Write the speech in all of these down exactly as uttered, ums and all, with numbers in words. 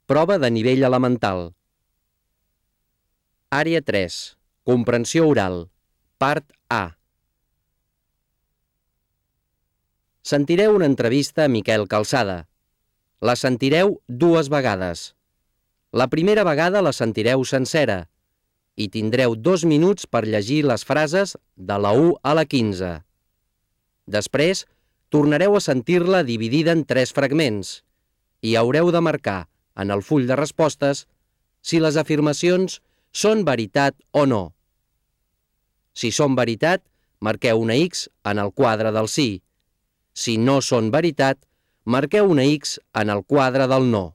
Prova de nivell elemental. Àrea tres. Comprensió oral. Part A. Sentireu una entrevista a Miquel Calçada. La sentireu dues vegades. La primera vegada la sentireu sencera i tindreu dos minuts per llegir les frases de la u a la quinze. Després, tornareu a sentir-la dividida en tres fragments i haureu de marcar en el full de respostes si les afirmacions són veritat o no. Si són veritat, marqueu una X en el quadre del sí. Si no són veritat, marqueu una X en el quadre del no.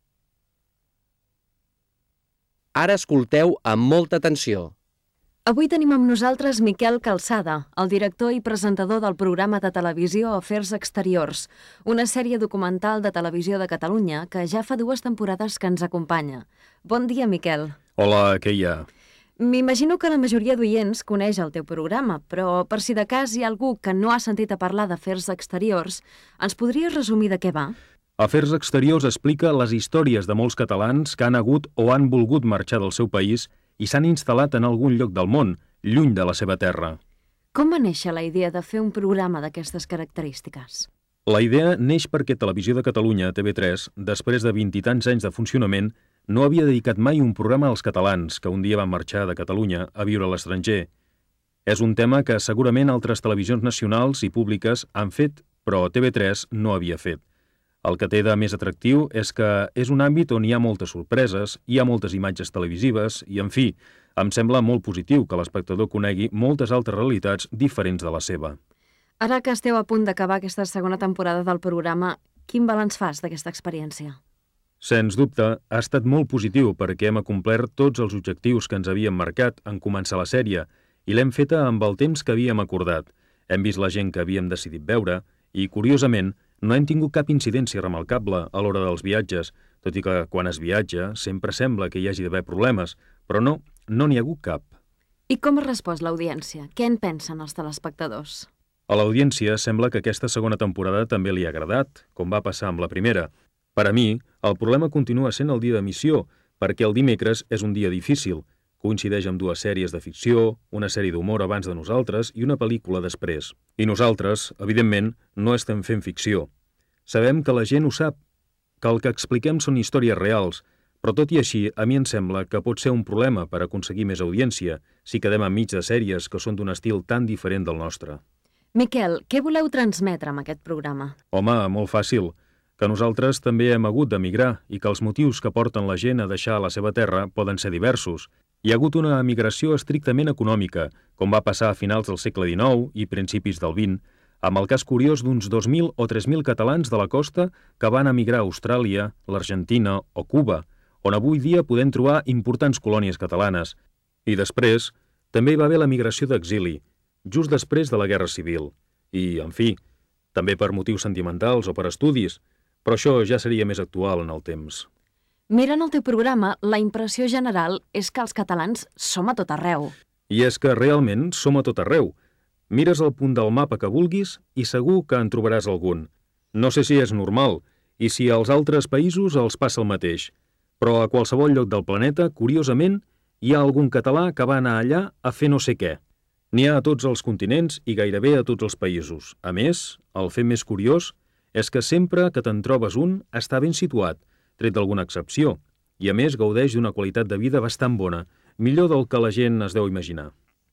Ara escolteu amb molta atenció. Avui tenim amb nosaltres Miquel Calçada, el director i presentador del programa de televisió Afers Exteriors, una sèrie documental de Televisió de Catalunya que ja fa dues temporades que ens acompanya. Bon dia, Miquel. Hola, què hi ha? M'imagino que la majoria d'oients coneix el teu programa, però per si de cas hi ha algú que no ha sentit a parlar d'Afers Exteriors, ens podries resumir de què va? Afers Exteriors explica les històries de molts catalans que han hagut o han volgut marxar del seu país i s'han instal·lat en algun lloc del món, lluny de la seva terra. Com va néixer la idea de fer un programa d'aquestes característiques? La idea neix perquè Televisió de Catalunya, T V tres, després de vint i tants anys de funcionament, no havia dedicat mai un programa als catalans que un dia van marxar de Catalunya a viure a l'estranger. És un tema que segurament altres televisions nacionals i públiques han fet, però T V tres no havia fet. El que té de més atractiu és que és un àmbit on hi ha moltes sorpreses, hi ha moltes imatges televisives i, en fi, em sembla molt positiu que l'espectador conegui moltes altres realitats diferents de la seva. Ara que esteu a punt d'acabar aquesta segona temporada del programa, quin balanç fas d'aquesta experiència? Sens dubte, ha estat molt positiu perquè hem acomplert tots els objectius que ens havíem marcat en començar la sèrie i l'hem feta amb el temps que havíem acordat. Hem vist la gent que havíem decidit veure i, curiosament, no hem tingut cap incidència remarcable a l'hora dels viatges, tot i que quan es viatja sempre sembla que hi hagi d'haver problemes, però no, no n'hi ha hagut cap. I com ha respost l'audiència? Què en pensen els telespectadors? A l'audiència sembla que aquesta segona temporada també li ha agradat, com va passar amb la primera. Per a mi, el problema continua sent el dia d'emissió, perquè el dimecres és un dia difícil. Coincideix amb dues sèries de ficció, una sèrie d'humor abans de nosaltres i una pel·lícula després. I nosaltres, evidentment, no estem fent ficció. Sabem que la gent ho sap, que el que expliquem són històries reals, però tot i així, a mi em sembla que pot ser un problema per aconseguir més audiència si quedem enmig de sèries que són d'un estil tan diferent del nostre. Miquel, què voleu transmetre amb aquest programa? Home, molt fàcil. Que nosaltres també hem hagut d'emigrar i que els motius que porten la gent a deixar la seva terra poden ser diversos. Hi ha hagut una emigració estrictament econòmica, com va passar a finals del segle dinou i principis del vint, amb el cas curiós d'uns dos mil o tres mil catalans de la costa que van emigrar a Austràlia, l'Argentina o Cuba, on avui dia podem trobar importants colònies catalanes. I després, també hi va haver l'emigració d'exili, just després de la Guerra Civil. I, en fi, també per motius sentimentals o per estudis, però això ja seria més actual en el temps. Mirant el teu programa, la impressió general és que els catalans som a tot arreu. I és que realment som a tot arreu. Mires el punt del mapa que vulguis i segur que en trobaràs algun. No sé si és normal i si als altres països els passa el mateix, però a qualsevol lloc del planeta, curiosament, hi ha algun català que va anar allà a fer no sé què. N'hi ha a tots els continents i gairebé a tots els països. A més, el fet més curiós és que sempre que te'n trobes un està ben situat, tret d'alguna excepció, i a més gaudeix d'una qualitat de vida bastant bona, millor del que la gent es deu imaginar.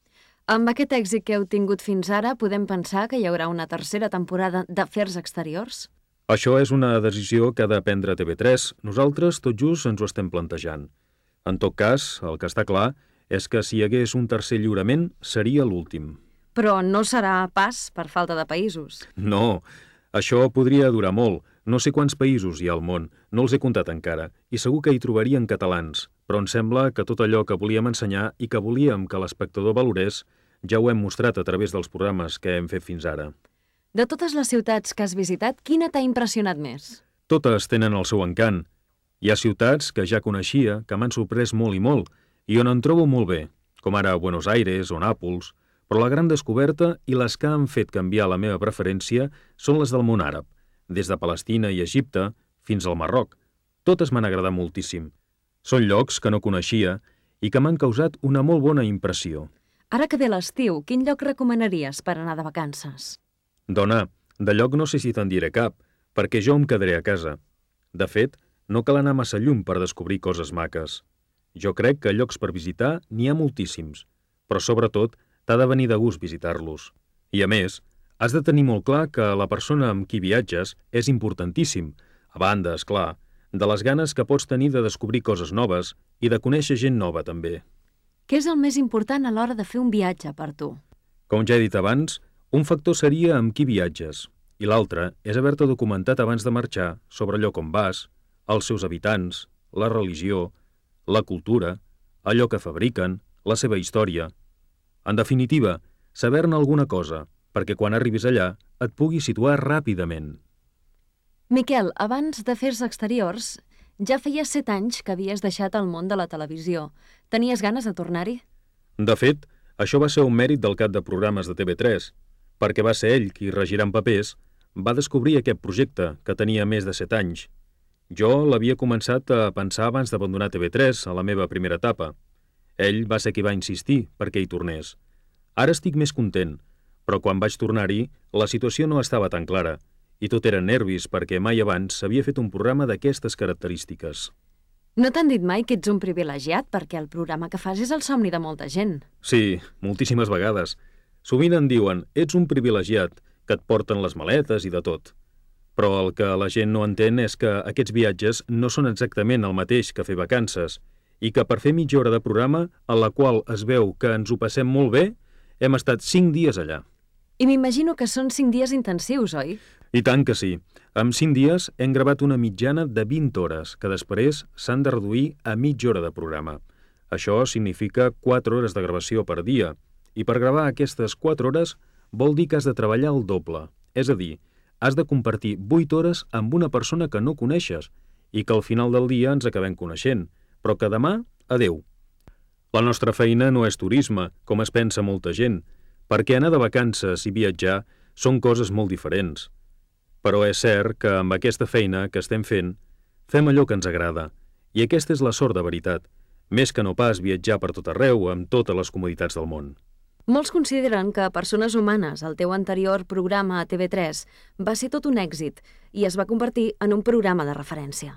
Amb aquest èxit que heu tingut fins ara, podem pensar que hi haurà una tercera temporada d'Afers Exteriors? Això és una decisió que ha de prendre T V tres. Nosaltres tot just ens ho estem plantejant. En tot cas, el que està clar és que si hi hagués un tercer lliurament, seria l'últim. Però no serà pas per falta de països. No, això podria durar molt. No sé quants països hi ha al món, no els he comptat encara, i segur que hi trobarien catalans, però em sembla que tot allò que volíem ensenyar i que volíem que l'espectador valorés ja ho hem mostrat a través dels programes que hem fet fins ara. De totes les ciutats que has visitat, quina t'ha impressionat més? Totes tenen el seu encant. Hi ha ciutats que ja coneixia, que m'han sorprès molt i molt, i on em trobo molt bé, com ara Buenos Aires o Nàpols, però la gran descoberta i les que han fet canviar la meva preferència són les del món àrab, des de Palestina i Egipte fins al Marroc. Totes m'han agradat moltíssim. Són llocs que no coneixia i que m'han causat una molt bona impressió. Ara que ve l'estiu, quin lloc recomanaries per anar de vacances? Dona, de lloc no sé si te'n diré cap, perquè jo em quedaré a casa. De fet, no cal anar massa lluny per descobrir coses maques. Jo crec que llocs per visitar n'hi ha moltíssims, però sobretot t'ha de venir de gust visitar-los. I a més, has de tenir molt clar que la persona amb qui viatges és importantíssim, a banda, és clar, de les ganes que pots tenir de descobrir coses noves i de conèixer gent nova també. Què és el més important a l'hora de fer un viatge per tu? Com ja he dit abans, un factor seria amb qui viatges, i l'altre és haver-te documentat abans de marxar sobre allò com vas, els seus habitants, la religió, la cultura, allò que fabriquen, la seva història. En definitiva, saber-ne alguna cosa, perquè quan arribis allà et puguis situar ràpidament. Miquel, abans d'Afers Exteriors, ja feia set anys que havies deixat el món de la televisió. Tenies ganes de tornar-hi? De fet, això va ser un mèrit del cap de programes de T V tres, perquè va ser ell qui, regirant papers, va descobrir aquest projecte, que tenia més de set anys. Jo l'havia començat a pensar abans d'abandonar T V tres a la meva primera etapa. Ell va ser qui va insistir perquè hi tornés. Ara estic més content, però quan vaig tornar-hi, la situació no estava tan clara, i tot eren nervis perquè mai abans s'havia fet un programa d'aquestes característiques. No t'han dit mai que ets un privilegiat perquè el programa que fas és el somni de molta gent. Sí, moltíssimes vegades. Sovint em diuen, ets un privilegiat, que et porten les maletes i de tot. Però el que la gent no entén és que aquests viatges no són exactament el mateix que fer vacances i que per fer mitja hora de programa, en la qual es veu que ens ho passem molt bé, hem estat cinc dies allà. I m'imagino que són cinc dies intensius, oi? I tant que sí. En cinc dies hem gravat una mitjana de vint hores, que després s'han de reduir a mitja hora de programa. Això significa quatre hores de gravació per dia, i per gravar aquestes quatre hores vol dir que has de treballar el doble. És a dir, has de compartir vuit hores amb una persona que no coneixes i que al final del dia ens acabem coneixent, però que demà, adeu. La nostra feina no és turisme, com es pensa molta gent, perquè anar de vacances i viatjar són coses molt diferents. Però és cert que amb aquesta feina que estem fent, fem allò que ens agrada, i aquesta és la sort de veritat, més que no pas viatjar per tot arreu amb totes les comoditats del món. Molts consideren que Persones Humanes, el teu anterior programa a T V tres, va ser tot un èxit i es va convertir en un programa de referència.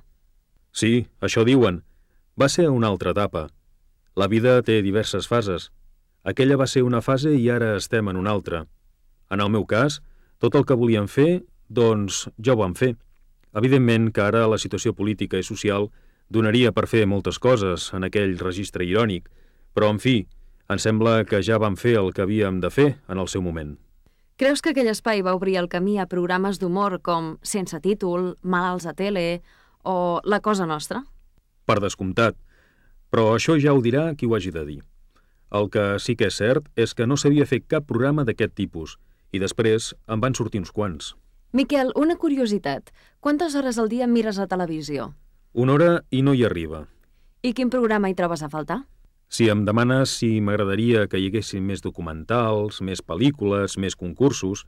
Sí, això diuen. Va ser una altra etapa. La vida té diverses fases. Aquella va ser una fase i ara estem en una altra. En el meu cas, tot el que volíem fer, doncs ja ho vam fer. Evidentment que ara la situació política i social donaria per fer moltes coses en aquell registre irònic, però en fi, em sembla que ja vam fer el que havíem de fer en el seu moment. Creus que aquell espai va obrir el camí a programes d'humor com Sense títol, Malalts a tele o La cosa nostra? Per descomptat, però això ja ho dirà qui ho hagi de dir. El que sí que és cert és que no s'havia fet cap programa d'aquest tipus i després en van sortir uns quants. Miquel, una curiositat. Quantes hores al dia mires la televisió? Una hora i no hi arriba. I quin programa hi trobes a faltar? Si em demanes si m'agradaria que hi haguessin més documentals, més pel·lícules, més concursos,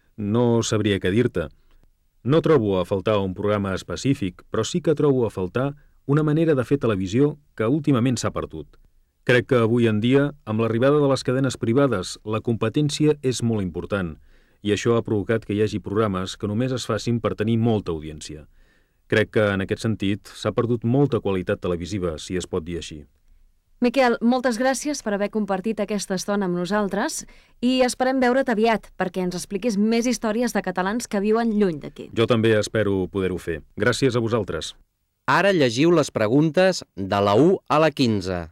no sabria què dir-te. No trobo a faltar un programa específic, però sí que trobo a faltar una manera de fer televisió que últimament s'ha perdut. Crec que avui en dia, amb l'arribada de les cadenes privades, la competència és molt important i això ha provocat que hi hagi programes que només es facin per tenir molta audiència. Crec que, en aquest sentit, s'ha perdut molta qualitat televisiva, si es pot dir així. Miquel, moltes gràcies per haver compartit aquesta estona amb nosaltres i esperem veure't aviat perquè ens expliquis més històries de catalans que viuen lluny d'aquí. Jo també espero poder-ho fer. Gràcies a vosaltres. Ara llegiu les preguntes de la u a la quinze.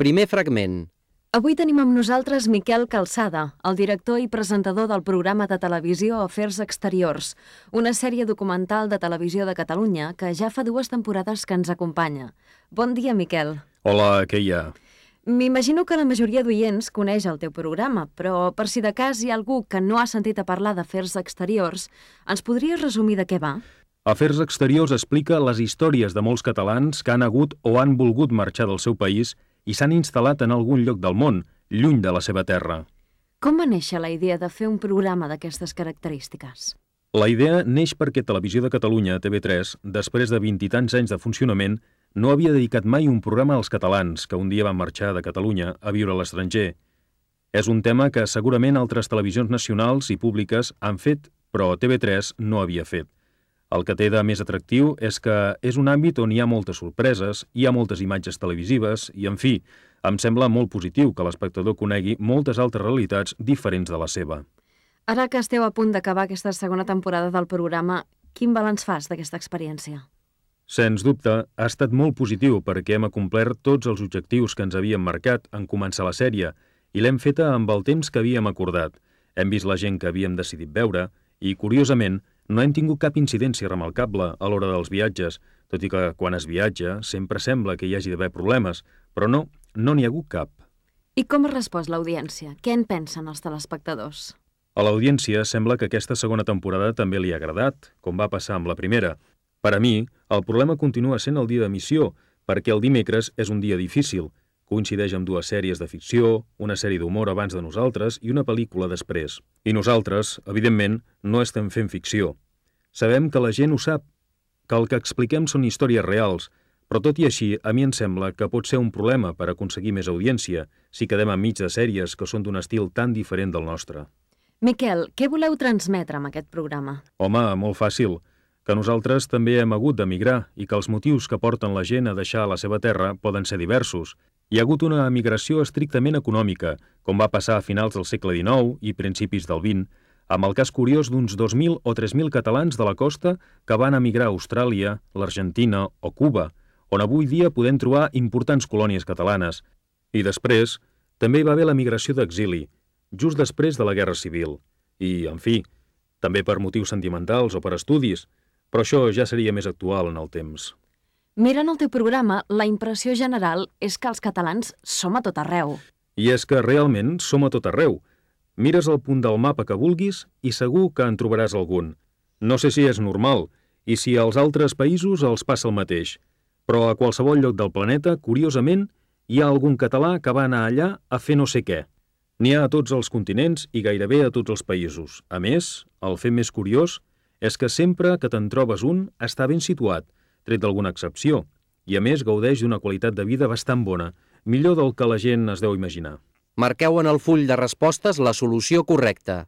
Primer fragment. Avui tenim amb nosaltres Miquel Calçada, el director i presentador del programa de televisió Afers Exteriors, una sèrie documental de Televisió de Catalunya que ja fa dues temporades que ens acompanya. Bon dia, Miquel. Hola, què hi ha? M'imagino que la majoria d'oients coneix el teu programa, però per si de cas hi ha algú que no ha sentit a parlar d'Afers Exteriors, ens podries resumir de què va? Afers Exteriors explica les històries de molts catalans que han hagut o han volgut marxar del seu país i s'han instal·lat en algun lloc del món, lluny de la seva terra. Com va néixer la idea de fer un programa d'aquestes característiques? La idea neix perquè Televisió de Catalunya, T V tres, després de vint i tants anys de funcionament, no havia dedicat mai un programa als catalans que un dia van marxar de Catalunya a viure a l'estranger. És un tema que segurament altres televisions nacionals i públiques han fet, però T V tres no havia fet. El que té de més atractiu és que és un àmbit on hi ha moltes sorpreses, hi ha moltes imatges televisives i, en fi, em sembla molt positiu que l'espectador conegui moltes altres realitats diferents de la seva. Ara que esteu a punt d'acabar aquesta segona temporada del programa, quin balanç fas d'aquesta experiència? Sens dubte, ha estat molt positiu perquè hem acomplert tots els objectius que ens havíem marcat en començar la sèrie i l'hem feta amb el temps que havíem acordat. Hem vist la gent que havíem decidit veure i, curiosament, no hem tingut cap incidència remarcable a l'hora dels viatges, tot i que quan es viatja sempre sembla que hi hagi d'haver problemes, però no, no n'hi ha hagut cap. I com ha respost l'audiència? Què en pensen els telespectadors? A l'audiència sembla que aquesta segona temporada també li ha agradat, com va passar amb la primera. Per a mi, el problema continua sent el dia d'emissió, perquè el dimecres és un dia difícil. Coincideix amb dues sèries de ficció, una sèrie d'humor abans de nosaltres i una pel·lícula després. I nosaltres, evidentment, no estem fent ficció. Sabem que la gent ho sap, que el que expliquem són històries reals, però tot i així, a mi em sembla que pot ser un problema per aconseguir més audiència si quedem enmig de sèries que són d'un estil tan diferent del nostre. Miquel, què voleu transmetre amb aquest programa? Home, molt fàcil. Que nosaltres també hem hagut d'emigrar i que els motius que porten la gent a deixar la seva terra poden ser diversos. Hi ha hagut una emigració estrictament econòmica, com va passar a finals del segle dinou i principis del vint, amb el cas curiós d'uns dos mil o tres mil catalans de la costa que van emigrar a Austràlia, l'Argentina o Cuba, on avui dia podem trobar importants colònies catalanes. I després, també hi va haver la migració d'exili, just després de la Guerra Civil. I, en fi, també per motius sentimentals o per estudis, però això ja seria més actual en el temps. Mirant el teu programa, la impressió general és que els catalans som a tot arreu. I és que realment som a tot arreu. Mires el punt del mapa que vulguis i segur que en trobaràs algun. No sé si és normal i si als altres països els passa el mateix, però a qualsevol lloc del planeta, curiosament, hi ha algun català que va anar allà a fer no sé què. N'hi ha a tots els continents i gairebé a tots els països. A més, el fet més curiós és que sempre que te'n trobes un està ben situat, tret d'alguna excepció, i a més gaudeix d'una qualitat de vida bastant bona, millor del que la gent es deu imaginar. Marqueu en el full de respostes la solució correcta.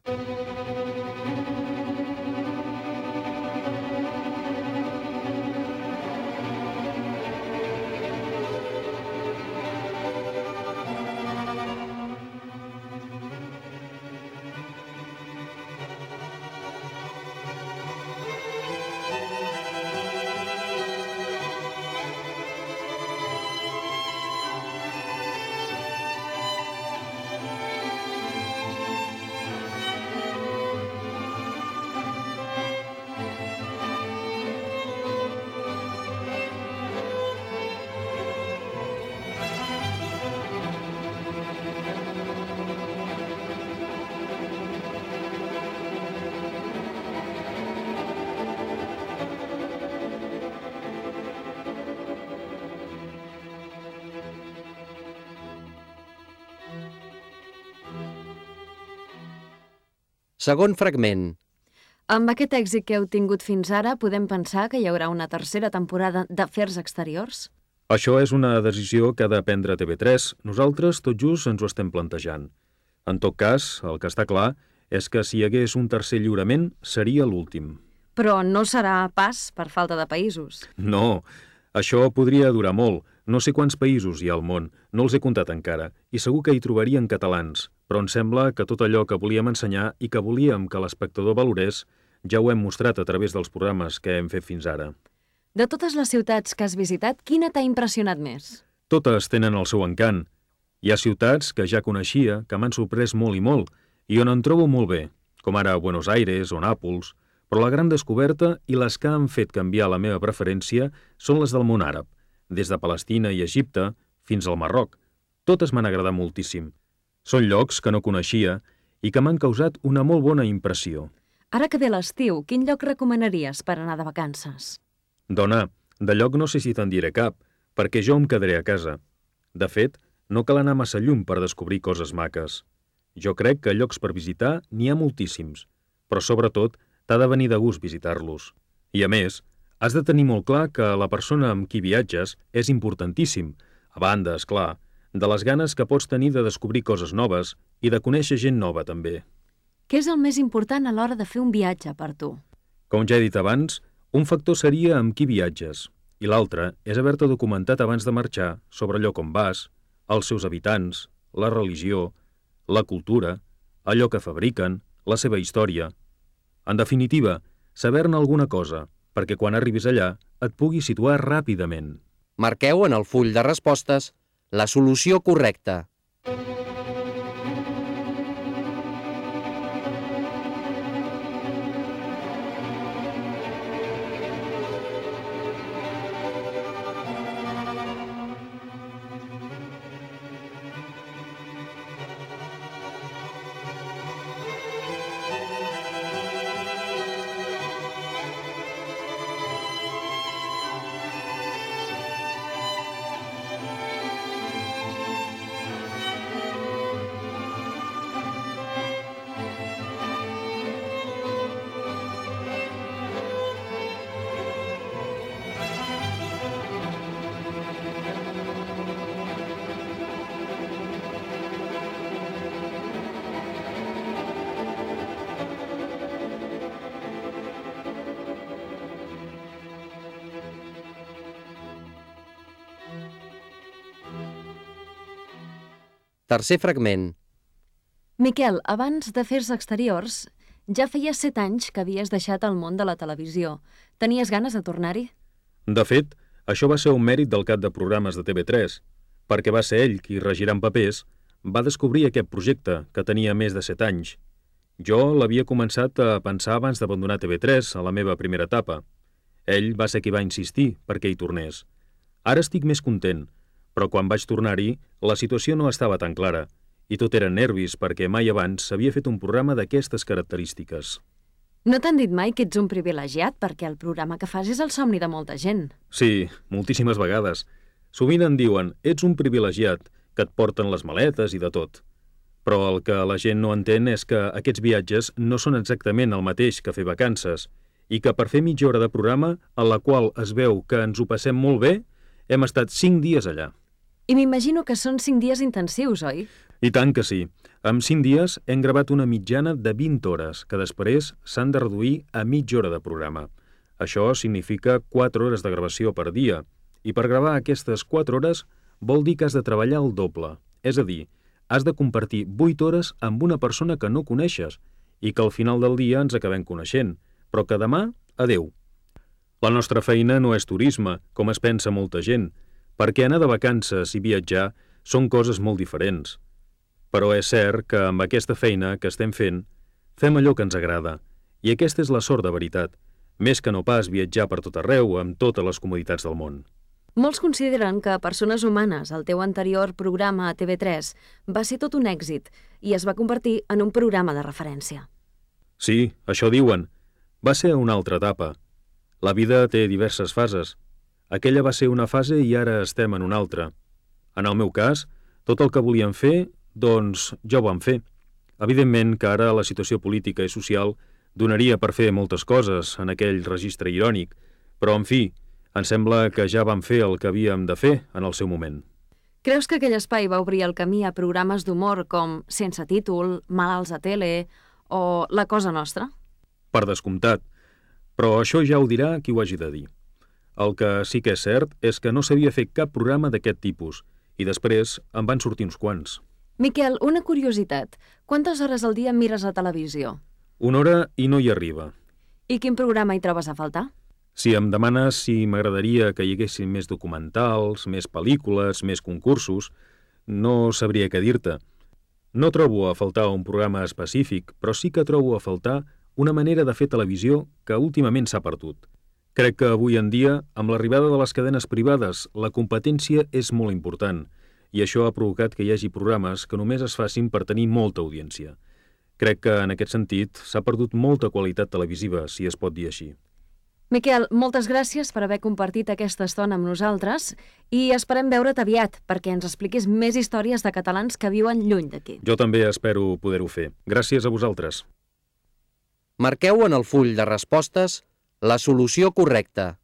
Segon fragment. Amb aquest èxit que heu tingut fins ara, podem pensar que hi haurà una tercera temporada d'Afers Exteriors? Això és una decisió que ha de prendre T V tres. Nosaltres tot just ens ho estem plantejant. En tot cas, el que està clar és que si hi hagués un tercer lliurament, seria l'últim. Però no serà pas per falta de països. No, això podria durar molt. No sé quants països hi ha al món, no els he comptat encara, i segur que hi trobarien catalans, però em sembla que tot allò que volíem ensenyar i que volíem que l'espectador valorés ja ho hem mostrat a través dels programes que hem fet fins ara. De totes les ciutats que has visitat, quina t'ha impressionat més? Totes tenen el seu encant. Hi ha ciutats que ja coneixia, que m'han sorprès molt i molt, i on em trobo molt bé, com ara Buenos Aires o Nàpols, però la gran descoberta i les que han fet canviar la meva preferència són les del món àrab, des de Palestina i Egipte fins al Marroc. Totes m'han agradat moltíssim. Són llocs que no coneixia i que m'han causat una molt bona impressió. Ara que ve l'estiu, quin lloc recomanaries per anar de vacances? Dona, de lloc no sé si te'n diré cap, perquè jo em quedaré a casa. De fet, no cal anar massa lluny per descobrir coses maques. Jo crec que llocs per visitar n'hi ha moltíssims, però sobretot t'ha de venir de gust visitar-los. I a més, has de tenir molt clar que la persona amb qui viatges és importantíssim, a banda, és clar, de les ganes que pots tenir de descobrir coses noves i de conèixer gent nova també. Què és el més important a l'hora de fer un viatge per tu? Com ja he dit abans, un factor seria amb qui viatges, i l'altre és haver-te documentat abans de marxar sobre allò com vas, els seus habitants, la religió, la cultura, allò que fabriquen, la seva història. En definitiva, saber-ne alguna cosa, perquè quan arribis allà et puguis situar ràpidament. Marqueu en el full de respostes la solució correcta. Tercer fragment. Miquel, abans d'Afers Exteriors, ja feia set anys que havies deixat el món de la televisió. Tenies ganes de tornar-hi? De fet, això va ser un mèrit del cap de programes de T V tres, perquè va ser ell qui, regirant papers, va descobrir aquest projecte, que tenia més de set anys. Jo l'havia començat a pensar abans d'abandonar T V tres a la meva primera etapa. Ell va ser qui va insistir perquè hi tornés. Ara estic més content, però quan vaig tornar-hi, la situació no estava tan clara, i tot eren nervis perquè mai abans s'havia fet un programa d'aquestes característiques. No t'han dit mai que ets un privilegiat perquè el programa que fas és el somni de molta gent? Sí, moltíssimes vegades. Sovint em diuen, ets un privilegiat, que et porten les maletes i de tot. Però el que la gent no entén és que aquests viatges no són exactament el mateix que fer vacances, i que per fer mitja hora de programa, en la qual es veu que ens ho passem molt bé, hem estat cinc dies allà. I m'imagino que són cinc dies intensius, oi? I tant que sí. En cinc dies hem gravat una mitjana de vint hores, que després s'han de reduir a mitja hora de programa. Això significa quatre hores de gravació per dia, i per gravar aquestes quatre hores vol dir que has de treballar el doble. És a dir, has de compartir vuit hores amb una persona que no coneixes i que al final del dia ens acabem coneixent, però que demà, adeu. La nostra feina no és turisme, com es pensa molta gent, perquè anar de vacances i viatjar són coses molt diferents. Però és cert que amb aquesta feina que estem fent, fem allò que ens agrada, i aquesta és la sort de veritat, més que no pas viatjar per tot arreu amb totes les comoditats del món. Molts consideren que Persones Humanes, el teu anterior programa a T V tres, va ser tot un èxit i es va convertir en un programa de referència. Sí, això diuen. Va ser una altra etapa. La vida té diverses fases. Aquella va ser una fase i ara estem en una altra. En el meu cas, tot el que volíem fer, doncs ja ho vam fer. Evidentment que ara la situació política i social donaria per fer moltes coses en aquell registre irònic, però en fi, em sembla que ja vam fer el que havíem de fer en el seu moment. Creus que aquell espai va obrir el camí a programes d'humor com Sense títol, Malalts a tele o La cosa nostra? Per descomptat, però això ja ho dirà qui ho hagi de dir. El que sí que és cert és que no s'havia fet cap programa d'aquest tipus i després en van sortir uns quants. Miquel, una curiositat. Quantes hores al dia mires la televisió? Una hora i no hi arriba. I quin programa hi trobes a faltar? Si em demanes si m'agradaria que hi haguessin més documentals, més pel·lícules, més concursos, No sabria què dir-te. No trobo a faltar un programa específic, però sí que trobo a faltar una manera de fer televisió que últimament s'ha perdut. Crec que avui en dia, amb l'arribada de les cadenes privades, la competència és molt important i això ha provocat que hi hagi programes que només es facin per tenir molta audiència. Crec que, en aquest sentit, s'ha perdut molta qualitat televisiva, si es pot dir així. Miquel, moltes gràcies per haver compartit aquesta estona amb nosaltres i esperem veure't aviat perquè ens expliquis més històries de catalans que viuen lluny d'aquí. Jo també espero poder-ho fer. Gràcies a vosaltres. Marqueu en el full de respostes la solució correcta.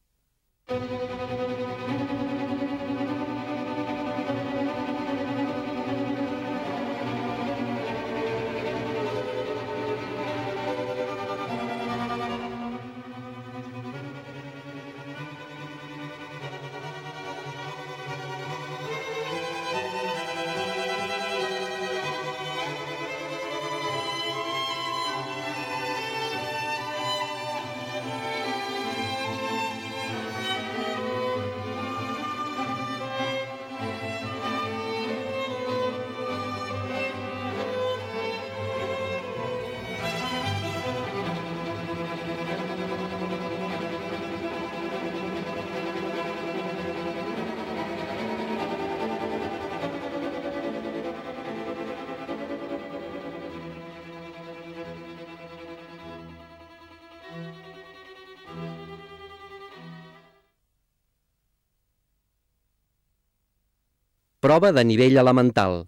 Prova de nivell elemental.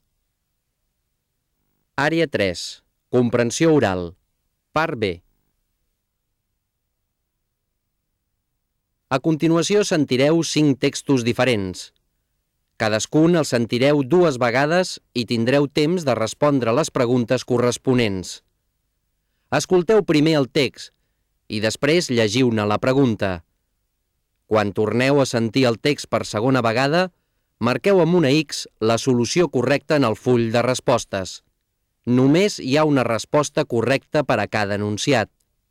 Àrea tres. Comprensió oral. Part B. A continuació sentireu cinc textos diferents. Cadascun el sentireu dues vegades i tindreu temps de respondre les preguntes corresponents. Escolteu primer el text i després llegiu-ne la pregunta. Quan torneu a sentir el text per segona vegada, marqueu amb una X la solució correcta en el full de respostes. Només hi ha una resposta correcta per a cada enunciat.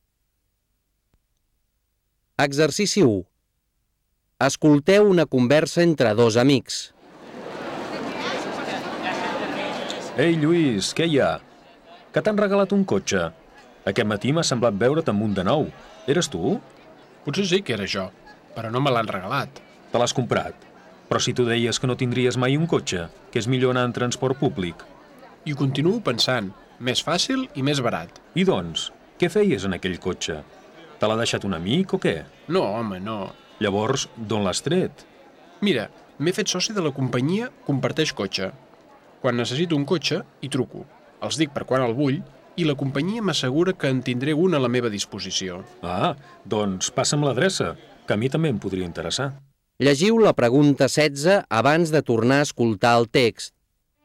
Exercici u. Escolteu una conversa entre dos amics. Ei, Lluís, què hi ha? Que t'han regalat un cotxe. Aquest matí m'ha semblat veure't amb un de nou. Eres tu? Potser sí que era jo, però no me l'han regalat. Te l'has comprat. Però si tu deies que no tindries mai un cotxe, que és millor anar en transport públic. I ho continuo pensant, més fàcil i més barat. I doncs, què feies en aquell cotxe? Te l'ha deixat un amic o què? No, home, no. Llavors, d'on l'has tret? Mira, m'he fet soci de la companyia Comparteix Cotxe. Quan necessito un cotxe, hi truco. Els dic per quan el vull i la companyia m'assegura que en tindré un a la meva disposició. Ah, doncs passa'm l'adreça, que a mi també em podria interessar. Llegiu la pregunta setze abans de tornar a escoltar el text.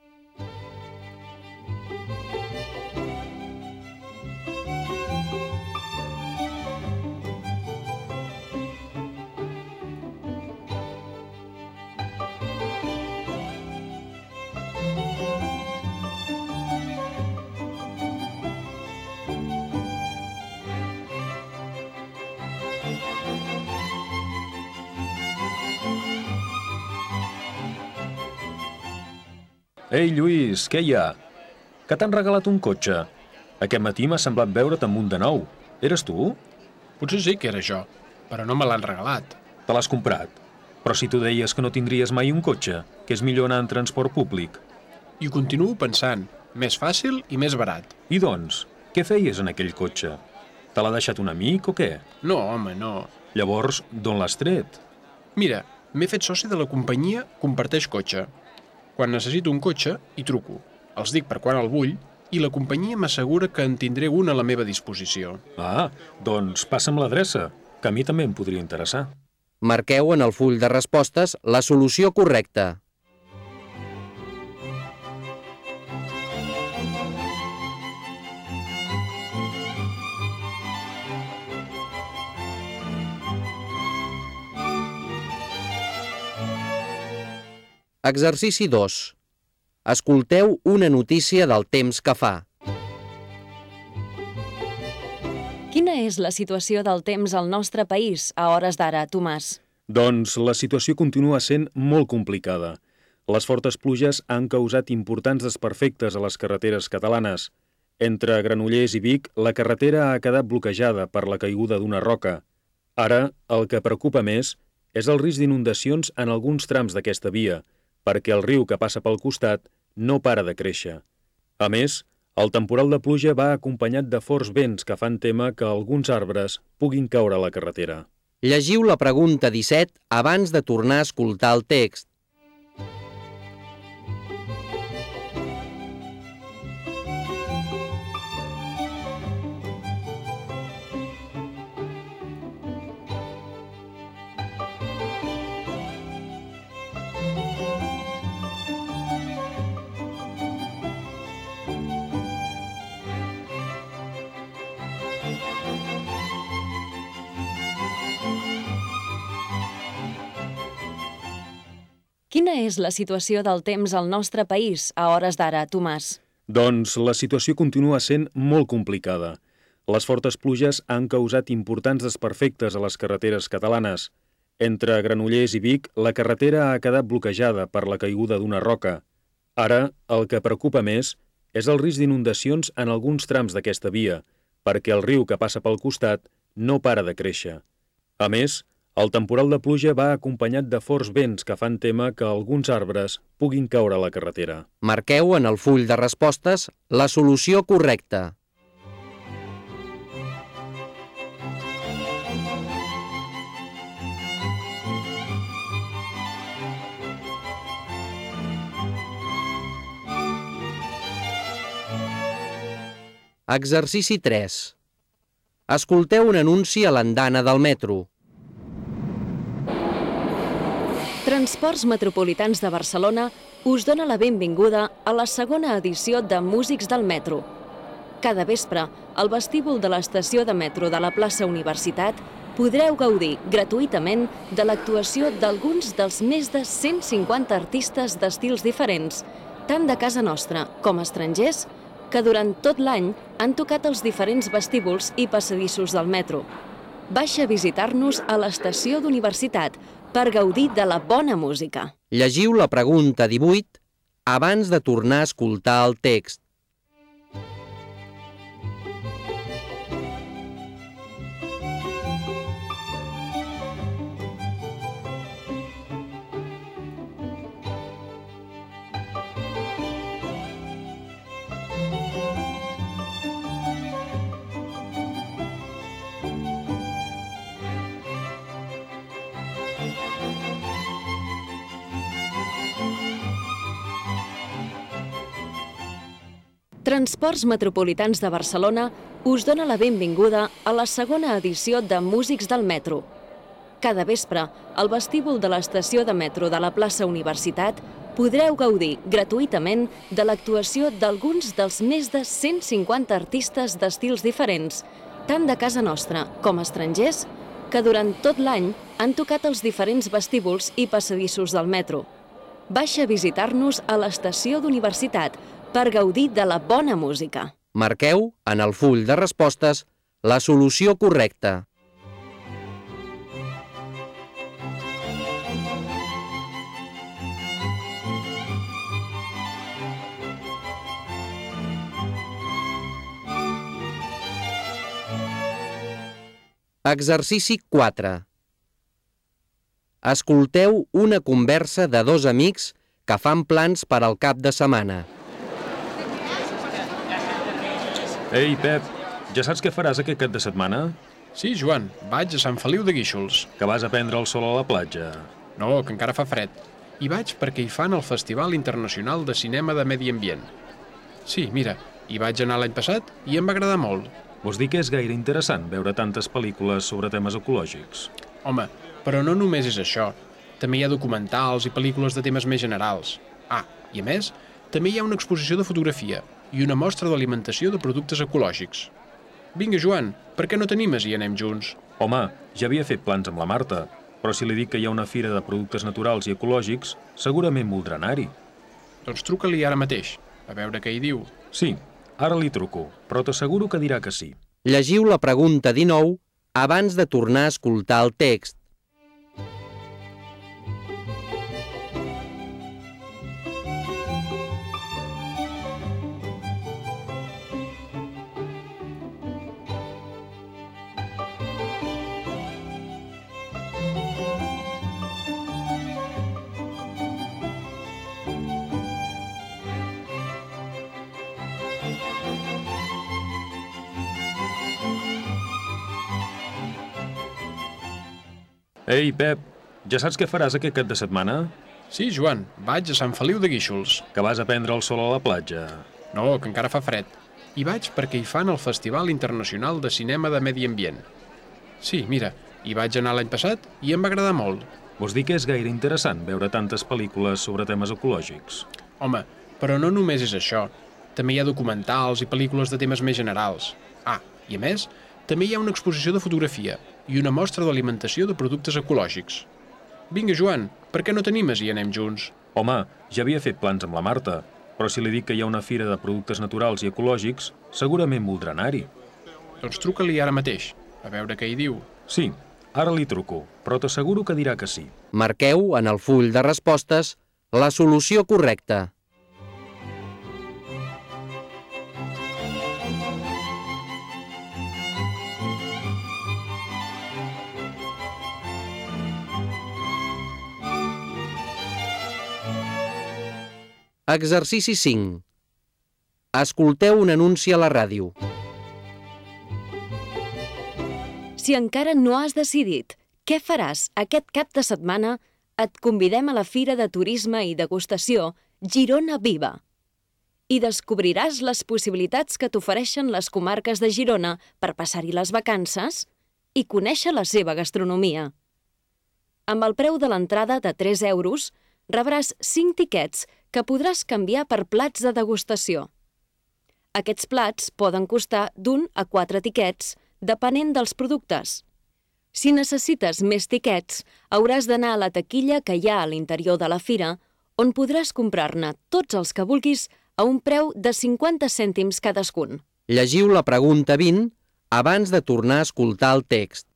Ei, Lluís, què hi ha? Que t'han regalat un cotxe. Aquest matí m'ha semblat veure't amb un de nou. Eres tu? Potser sí que era jo, però no me l'han regalat. Te l'has comprat. Però si tu deies que no tindries mai un cotxe, que és millor anar en transport públic. I ho continuo pensant, més fàcil i més barat. I doncs, què feies en aquell cotxe? Te l'ha deixat un amic o què? No, home, no. Llavors, d'on l'has tret? Mira, m'he fet soci de la companyia Comparteix Cotxe. Quan necessito un cotxe, hi truco. Els dic per quan el vull i la companyia m'assegura que en tindré un a la meva disposició. Ah, doncs passa'm l'adreça, que a mi també em podria interessar. Marqueu en el full de respostes la solució correcta. Exercici dos. Escolteu una notícia del temps que fa. Quina és la situació del temps al nostre país a hores d'ara, Tomàs? Doncs la situació continua sent molt complicada. Les fortes pluges han causat importants desperfectes a les carreteres catalanes. Entre Granollers i Vic, la carretera ha quedat bloquejada per la caiguda d'una roca. Ara, el que preocupa més és el risc d'inundacions en alguns trams d'aquesta via, perquè el riu que passa pel costat no para de créixer. A més, el temporal de pluja va acompanyat de forts vents que fan témer que alguns arbres puguin caure a la carretera. Llegiu la pregunta disset abans de tornar a escoltar el text. Quina és la situació del temps al nostre país a hores d'ara, Tomàs? Doncs la situació continua sent molt complicada. Les fortes pluges han causat importants desperfectes a les carreteres catalanes. Entre Granollers i Vic, la carretera ha quedat bloquejada per la caiguda d'una roca. Ara, el que preocupa més és el risc d'inundacions en alguns trams d'aquesta via, perquè el riu que passa pel costat no para de créixer. A més, el temporal de pluja va acompanyat de forts vents que fan témer que alguns arbres puguin caure a la carretera. Marqueu en el full de respostes la solució correcta. Exercici tres. Escolteu un anunci a l'andana del metro. Transports Metropolitans de Barcelona us dona la benvinguda a la segona edició de Músics del Metro. Cada vespre, al vestíbul de l'estació de metro de la plaça Universitat, podreu gaudir gratuïtament de l'actuació d'alguns dels més de cent cinquanta artistes d'estils diferents, tant de casa nostra com estrangers, que durant tot l'any han tocat els diferents vestíbuls i passadissos del metro. Baixa a visitar-nos a l'estació d'Universitat per gaudir de la bona música. Llegiu la pregunta divuit abans de tornar a escoltar el text. Transports Metropolitans de Barcelona us dona la benvinguda a la segona edició de Músics del Metro. Cada vespre, al vestíbul de l'estació de metro de la plaça Universitat, podreu gaudir gratuïtament de l'actuació d'alguns dels més de cent cinquanta artistes d'estils diferents, tant de casa nostra com estrangers, que durant tot l'any han tocat els diferents vestíbuls i passadissos del metro. Baixa a visitar-nos a l'estació d'Universitat per gaudir de la bona música. Marqueu en el full de respostes la solució correcta. Exercici quatre. Escolteu una conversa de dos amics que fan plans per al cap de setmana. Ei, Pep, ja saps què faràs aquest cap de setmana? Sí, Joan, vaig a Sant Feliu de Guíxols. Que vas a prendre el sol a la platja. No, que encara fa fred. Hi vaig perquè hi fan el Festival Internacional de Cinema de Medi Ambient. Sí, mira, hi vaig anar l'any passat i em va agradar molt. Vols dir que és gaire interessant veure tantes pel·lícules sobre temes ecològics? Home, però no només és això. També hi ha documentals i pel·lícules de temes més generals. Ah, i a més, també hi ha una exposició de fotografia i una mostra d'alimentació de productes ecològics. Vinga, Joan, per què no t'animes i anem junts? Home, ja havia fet plans amb la Marta, però si li dic que hi ha una fira de productes naturals i ecològics, segurament voldrà anar-hi. Doncs truca-li ara mateix, a veure què hi diu. Sí, ara li truco, però t'asseguro que dirà que sí. Llegiu la pregunta dinou abans de tornar a escoltar el text. Ei, Pep, ja saps què faràs aquest cap de setmana? Sí, Joan, vaig a Sant Feliu de Guíxols. Que vas a prendre el sol a la platja. No, que encara fa fred. Hi vaig perquè hi fan el Festival Internacional de Cinema de Medi Ambient. Sí, mira, hi vaig anar l'any passat i em va agradar molt. Vols dir que és gaire interessant veure tantes pel·lícules sobre temes ecològics? Home, però no només és això. També hi ha documentals i pel·lícules de temes més generals. Ah, i a més, també hi ha una exposició de fotografia i una mostra d'alimentació de productes ecològics. Vinga, Joan, per què no t'animes i anem junts? Home, ja havia fet plans amb la Marta, però si li dic que hi ha una fira de productes naturals i ecològics, segurament voldrà anar-hi. Doncs truca-li ara mateix, a veure què hi diu. Sí, ara li truco, però t'asseguro que dirà que sí. Marqueu en el full de respostes la solució correcta. Exercici cinc. Escolteu un anunci a la ràdio. Si encara no has decidit què faràs aquest cap de setmana, et convidem a la Fira de Turisme i Degustació Girona Viva. I descobriràs les possibilitats que t'ofereixen les comarques de Girona per passar-hi les vacances i conèixer la seva gastronomia. Amb el preu de l'entrada de tres euros, rebràs cinc tiquets que podràs canviar per plats de degustació. Aquests plats poden costar d'un a quatre tiquets, depenent dels productes. Si necessites més tiquets, hauràs d'anar a la taquilla que hi ha a l'interior de la fira, on podràs comprar-ne tots els que vulguis a un preu de cinquanta cèntims cadascun. Llegiu la pregunta vint abans de tornar a escoltar el text.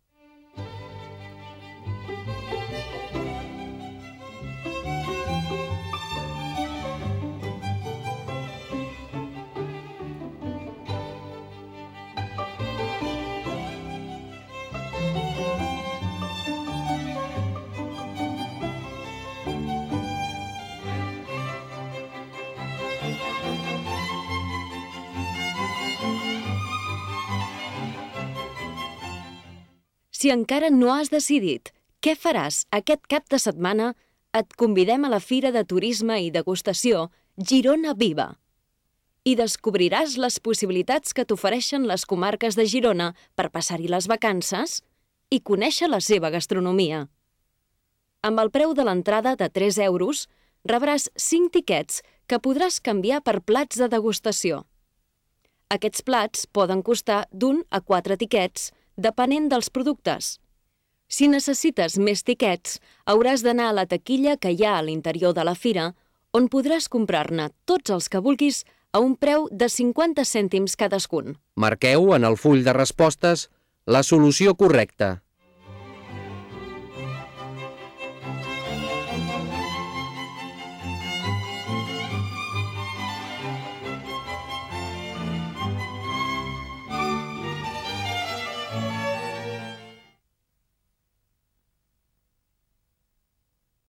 Si encara no has decidit què faràs aquest cap de setmana, et convidem a la Fira de Turisme i Degustació Girona Viva. I descobriràs les possibilitats que t'ofereixen les comarques de Girona per passar-hi les vacances i conèixer la seva gastronomia. Amb el preu de l'entrada de tres euros, rebràs cinc tiquets que podràs canviar per plats de degustació. Aquests plats poden costar d'un a quatre tiquets, depenent dels productes. Si necessites més tiquets, hauràs d'anar a la taquilla que hi ha a l'interior de la fira, on podràs comprar-ne tots els que vulguis a un preu de cinquanta cèntims cadascun. Marqueu en el full de respostes la solució correcta.